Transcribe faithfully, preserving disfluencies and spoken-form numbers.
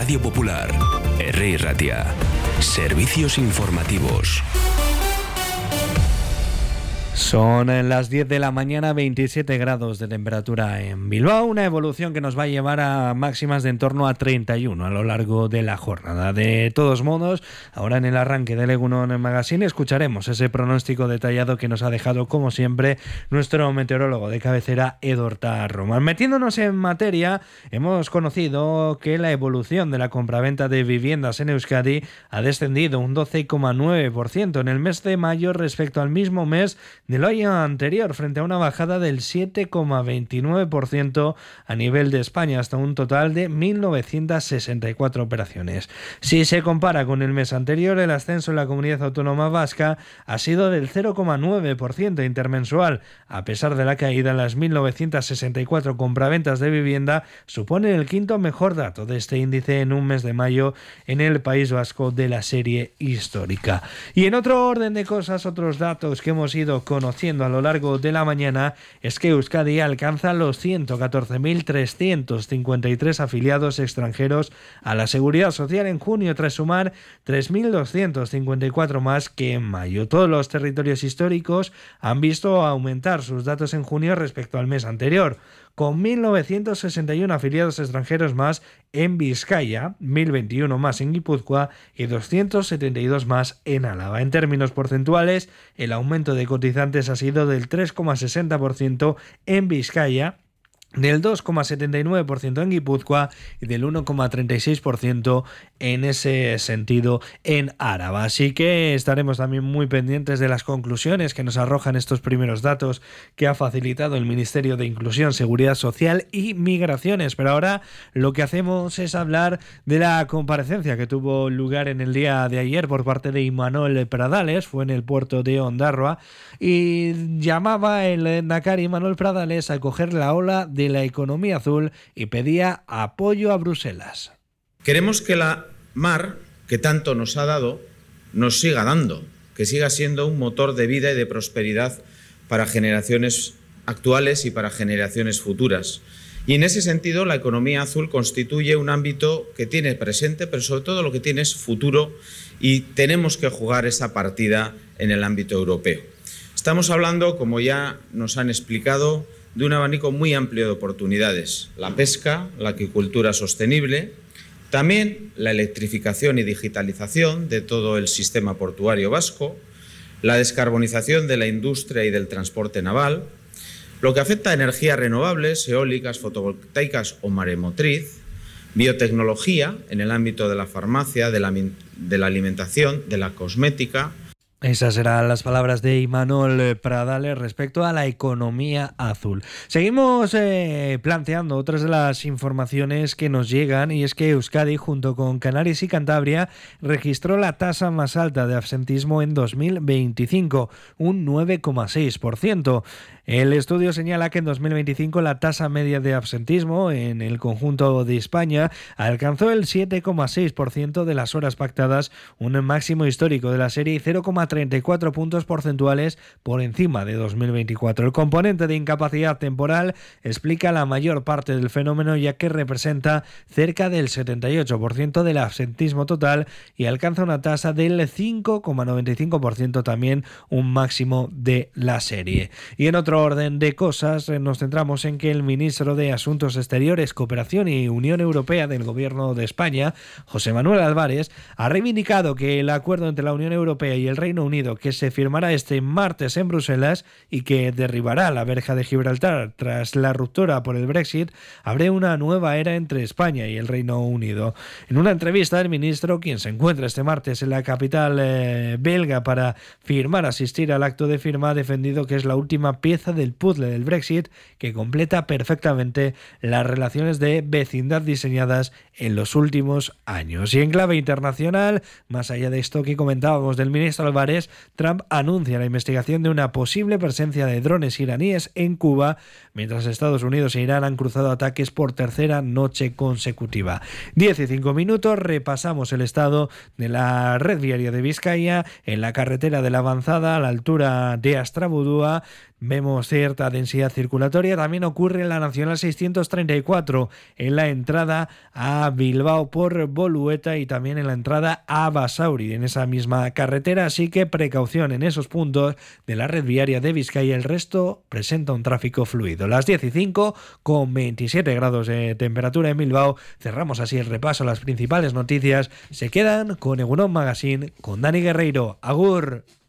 Radio Popular, Herri Ratia. Servicios informativos. Son las diez de la mañana, veintisiete grados de temperatura en Bilbao, una evolución que nos va a llevar a máximas de en torno a treinta y uno a lo largo de la jornada. De todos modos, ahora en el arranque del Egunon Magazine escucharemos ese pronóstico detallado que nos ha dejado, como siempre, nuestro meteorólogo de cabecera, Edorta Roman. Metiéndonos en materia, hemos conocido que la evolución de la compraventa de viviendas en Euskadi ha descendido un doce coma nueve por ciento en el mes de mayo respecto al mismo mes del año anterior, frente a una bajada del siete coma veintinueve por ciento a nivel de España, hasta un total de mil novecientas sesenta y cuatro operaciones. Si se compara con el mes anterior, el ascenso en la comunidad autónoma vasca ha sido del cero coma nueve por ciento intermensual. A pesar de la caída, las mil novecientas sesenta y cuatro compraventas de vivienda suponen el quinto mejor dato de este índice en un mes de mayo en el País Vasco de la serie histórica. Y en otro orden de cosas, otros datos que hemos ido conociendo a lo largo de la mañana es que Euskadi alcanza los ciento catorce mil trescientos cincuenta y tres afiliados extranjeros a la Seguridad Social en junio, tras sumar tres mil doscientos cincuenta y cuatro más que en mayo. Todos los territorios históricos han visto aumentar sus datos en junio respecto al mes anterior, con mil novecientos sesenta y uno afiliados extranjeros más en Vizcaya, mil veintiuno más en Guipúzcoa y doscientos setenta y dos más en Álava. En términos porcentuales, el aumento de cotizantes ha sido del tres coma sesenta por ciento en Vizcaya, del dos coma setenta y nueve por ciento en Guipúzcoa y del uno coma treinta y seis por ciento en ese sentido en Álava. Así que estaremos también muy pendientes de las conclusiones que nos arrojan estos primeros datos que ha facilitado el Ministerio de Inclusión, Seguridad Social y Migraciones. Pero ahora lo que hacemos es hablar de la comparecencia que tuvo lugar en el día de ayer por parte de Imanol Pradales, fue en el puerto de Ondarroa, y llamaba el lehendakari Imanol Pradales a coger la ola de la economía azul y pedía apoyo a Bruselas. Queremos que la mar, que tanto nos ha dado, nos siga dando, que siga siendo un motor de vida y de prosperidad para generaciones actuales y para generaciones futuras. Y en ese sentido, la economía azul constituye un ámbito que tiene presente, pero sobre todo lo que tiene es futuro, y tenemos que jugar esa partida en el ámbito europeo. Estamos hablando, como ya nos han explicado, de un abanico muy amplio de oportunidades: la pesca, la acuicultura sostenible, también la electrificación y digitalización de todo el sistema portuario vasco, la descarbonización de la industria y del transporte naval, lo que afecta a energías renovables, eólicas, fotovoltaicas o maremotriz, biotecnología en el ámbito de la farmacia, de la, de la alimentación, de la cosmética. Esas eran las palabras de Imanol Pradales respecto a la economía azul. Seguimos eh, planteando otras de las informaciones que nos llegan, y es que Euskadi, junto con Canarias y Cantabria, registró la tasa más alta de absentismo en dos mil veinticinco, un nueve coma seis por ciento. El estudio señala que en dos mil veinticinco la tasa media de absentismo en el conjunto de España alcanzó el siete coma seis por ciento de las horas pactadas, un máximo histórico de la serie, y cero coma treinta y cuatro puntos porcentuales por encima de dos mil veinticuatro. El componente de incapacidad temporal explica la mayor parte del fenómeno, ya que representa cerca del setenta y ocho por ciento del absentismo total y alcanza una tasa del cinco coma noventa y cinco por ciento, también un máximo de la serie. Y en otro orden de cosas, nos centramos en que el ministro de Asuntos Exteriores, Cooperación y Unión Europea del Gobierno de España, José Manuel Álvarez, ha reivindicado que el acuerdo entre la Unión Europea y el Reino Unido, que se firmará este martes en Bruselas y que derribará la verja de Gibraltar tras la ruptura por el Brexit, abre una nueva era entre España y el Reino Unido. En una entrevista, el ministro, quien se encuentra este martes en la capital eh, belga para firmar, asistir al acto de firma, ha defendido que es la última pieza del puzzle del Brexit que completa perfectamente las relaciones de vecindad diseñadas en los últimos años. Y en clave internacional, más allá de esto que comentábamos del ministro Álvarez, dólares, Trump anuncia la investigación de una posible presencia de drones iraníes en Cuba, mientras Estados Unidos e Irán han cruzado ataques por tercera noche consecutiva. diez y cinco minutos, repasamos el estado de la red viaria de Vizcaya. En la carretera de la Avanzada, a la altura de Astrabudúa, vemos cierta densidad circulatoria. También ocurre en la Nacional seiscientos treinta y cuatro, en la entrada a Bilbao por Bolueta y también en la entrada a Basauri, en esa misma carretera. Así que precaución en esos puntos de la red viaria de Vizcaya. El resto presenta un tráfico fluido. Las diez y cinco, con veintisiete grados de temperatura en Bilbao. Cerramos así el repaso a las principales noticias. Se quedan con Egunon Magazine, con Dani Guerreiro. Agur.